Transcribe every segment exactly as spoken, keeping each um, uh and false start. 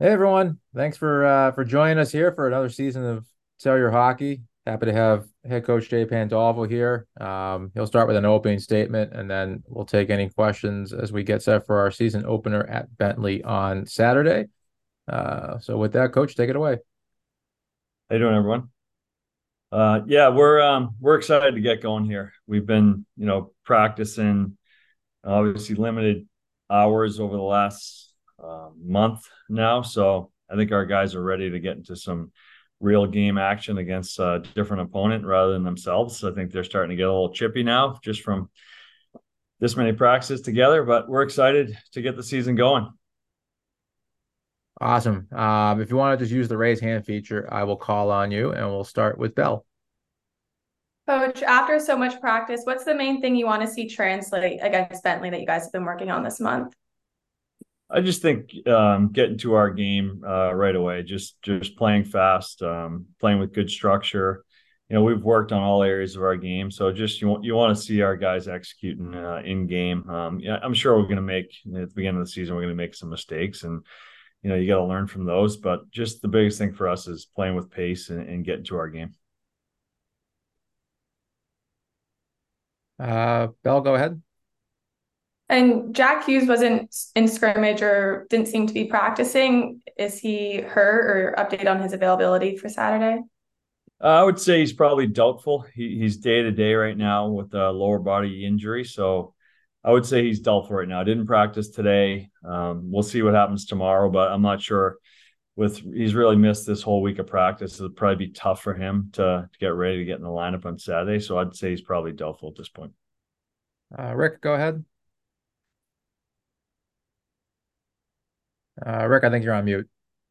Hey everyone, thanks for uh, for joining us here for another season of Tell Your Hockey. Happy to have head coach Jay Pandolfo here. Um, he'll start with an opening statement, and then we'll take any questions as we get set for our season opener at Bentley on Saturday. Uh, so with that, coach, take it away. How you doing, everyone? Uh, yeah, we're um, we're excited to get going here. We've been, you know, practicing obviously limited hours over the last uh, month now, so I think our guys are ready to get into some real game action against a different opponent rather than themselves. I think they're starting to get a little chippy now just from this many practices together, but we're excited to get the season going. Awesome. Um, if you want to just use the raise hand feature, I will call on you, and we'll start with Bell. Coach, after so much practice, what's the main thing you want to see translate against Bentley that you guys have been working on this month? I just think um, getting to our game uh, right away, just just playing fast, um, playing with good structure. You know, we've worked on all areas of our game, so just you want you want to see our guys executing uh, in game. Um, yeah, I'm sure we're going to make at the beginning of the season we're going to make some mistakes, and you know you got to learn from those. But just the biggest thing for us is playing with pace and, and getting to our game. Uh, Bell, go ahead. And Jack Hughes wasn't in scrimmage or didn't seem to be practicing. Is he hurt or update on his availability for Saturday? Uh, I would say he's probably doubtful. He, he's day to day right now with a lower body injury. So I would say he's doubtful right now. Didn't practice today. Um, we'll see what happens tomorrow, but I'm not sure. With he's really missed this whole week of practice. It'll probably be tough for him to, to get ready to get in the lineup on Saturday. So I'd say he's probably doubtful at this point. Uh, Rick, go ahead. Uh, Rick, I think you're on mute.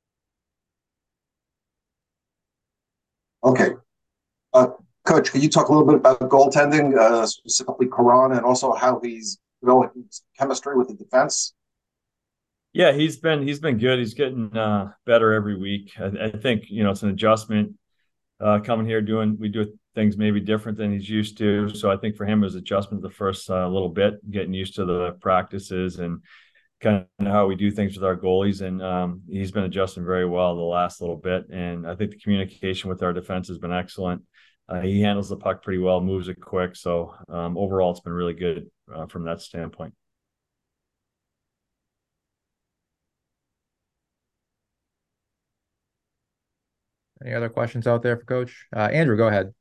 Okay. Uh, Coach, can you talk a little bit about goaltending, uh, specifically Karan, and also how he's developing chemistry with the defense? Yeah, he's been he's been good. He's getting uh, better every week. I, I think you know it's an adjustment uh, coming here doing we do things maybe different than he's used to. So I think for him it was adjustment the first uh, little bit, getting used to the practices and kind of how we do things with our goalies. And um, he's been adjusting very well the last little bit. And I think the communication with our defense has been excellent. Uh, he handles the puck pretty well, moves it quick. So um, overall, it's been really good uh, from that standpoint. Any other questions out there for coach? Uh, Andrew, go ahead.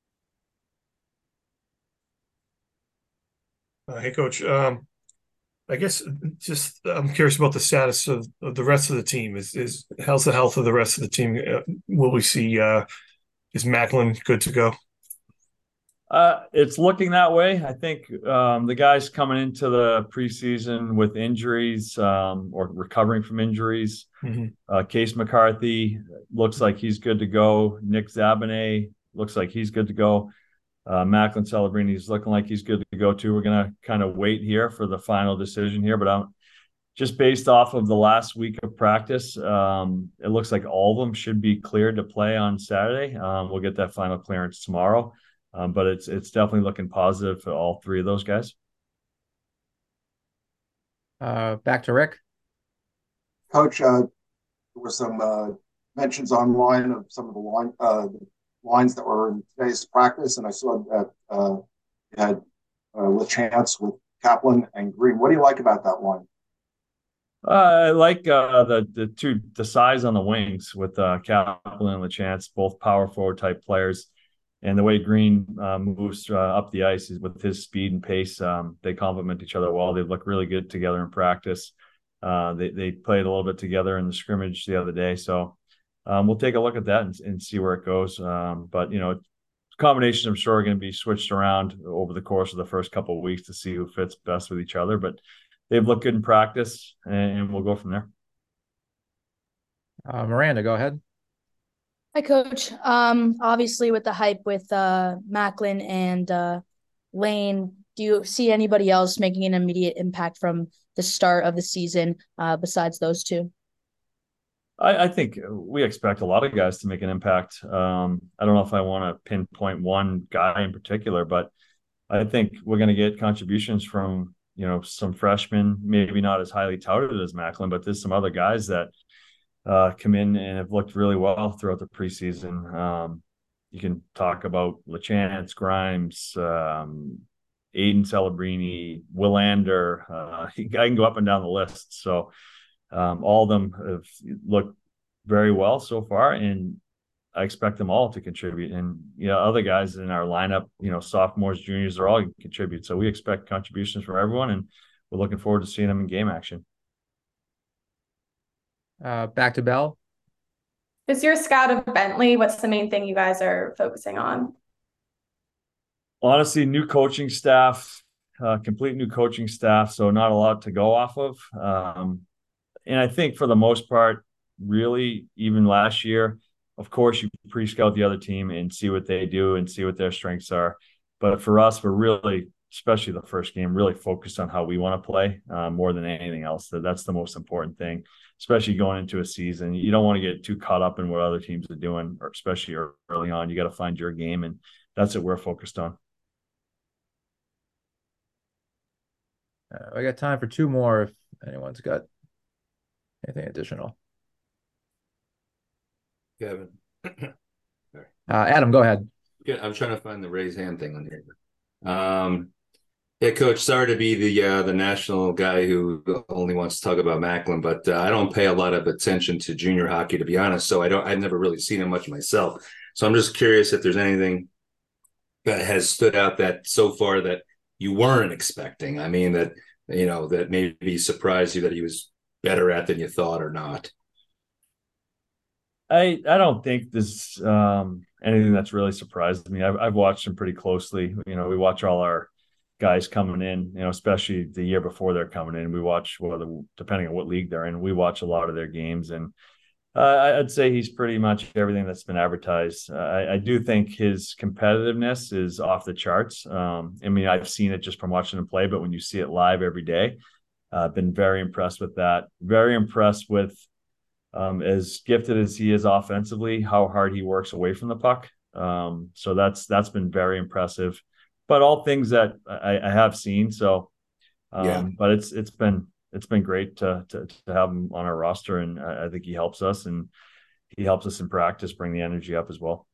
Uh, hey, Coach. Um, I guess just I'm curious about the status of, of the rest of the team. Is is how's the health of the rest of the team? Uh, will we see? Uh, is Macklin good to go? Uh, it's looking that way. I think um, the guys coming into the preseason with injuries um, or recovering from injuries. Hmm. Uh, Case McCarthy looks like he's good to go. Nick Zabanet looks like he's good to go. Uh, Macklin Celebrini is looking like he's good to go too. We're gonna kind of wait here for the final decision here, but I'm just based off of the last week of practice. Um, it looks like all of them should be cleared to play on Saturday. Um, we'll get that final clearance tomorrow, um, but it's it's definitely looking positive for all three of those guys. Uh, back to Rick. Coach, uh, there were some uh, mentions online of some of the line uh, lines that were in today's practice, and I saw that uh, you had uh, with Chance with Kaplan and Green. What do you like about that line? Uh, I like uh, the the two the size on the wings with uh, Kaplan and LaChance, both power forward type players, and the way Green uh, moves uh, up the ice is with his speed and pace. Um, they complement each other well. They look really good together in practice. Uh, they they played a little bit together in the scrimmage the other day, so um, we'll take a look at that and, and see where it goes. Um, but you know, combinations I'm sure are going to be switched around over the course of the first couple of weeks to see who fits best with each other. But they've looked good in practice, and we'll go from there. Uh, Miranda, go ahead. Hi, Coach. Um, obviously, with the hype with uh, Macklin and uh, Lane, do you see anybody else making an immediate impact from the start of the season uh, besides those two? I, I think we expect a lot of guys to make an impact. Um, I don't know if I want to pinpoint one guy in particular, but I think we're going to get contributions from you know some freshmen, maybe not as highly touted as Macklin, but there's some other guys that uh, come in and have looked really well throughout the preseason. Um, you can talk about LaChance, Grimes, um, Aiden Celebrini, Willander. Uh, I can go up and down the list. So um, all of them have looked very well so far, and I expect them all to contribute. And you know, other guys in our lineup, you know, sophomores, juniors, are all contribute. So we expect contributions from everyone, and we're looking forward to seeing them in game action. Uh, back to Bell. Is your scout of Bentley? What's the main thing you guys are focusing on? Honestly, new coaching staff, uh, complete new coaching staff. So not a lot to go off of. Um, and I think for the most part, really, even last year, of course, you pre-scout the other team and see what they do and see what their strengths are. But for us, we're really, especially the first game, really focused on how we want to play uh, more than anything else. That that's the most important thing, especially going into a season. You don't want to get too caught up in what other teams are doing, or especially early on. You got to find your game, and that's what we're focused on. Uh, I got time for two more if anyone's got anything additional. Kevin. Uh, Adam, go ahead. Yeah, I'm trying to find the raise hand thing on here. Um, yeah, Coach, sorry to be the uh, the national guy who only wants to talk about Macklin, but uh, I don't pay a lot of attention to junior hockey, to be honest. So I don't. I've never really seen him much myself. So I'm just curious if there's anything that has stood out that so far that you weren't expecting. I mean, that you know that maybe surprised you that he was better at than you thought or not. I I don't think there's um, anything that's really surprised me. I've I've watched them pretty closely. You know, we watch all our guys coming in. You know, especially the year before they're coming in. We watch well, depending on what league they're in. We watch a lot of their games, and uh, I'd say he's pretty much everything that's been advertised. Uh, I, I do think his competitiveness is off the charts. Um, I mean, I've seen it just from watching him play, but when you see it live every day, I've uh, been very impressed with that. Very impressed with. Um, as gifted as he is offensively, how hard he works away from the puck. Um, so that's that's been very impressive. But all things that I, I have seen. So, um, yeah. But it's it's been it's been great to, to to have him on our roster, and I, I think he helps us, and he helps us in practice bring the energy up as well.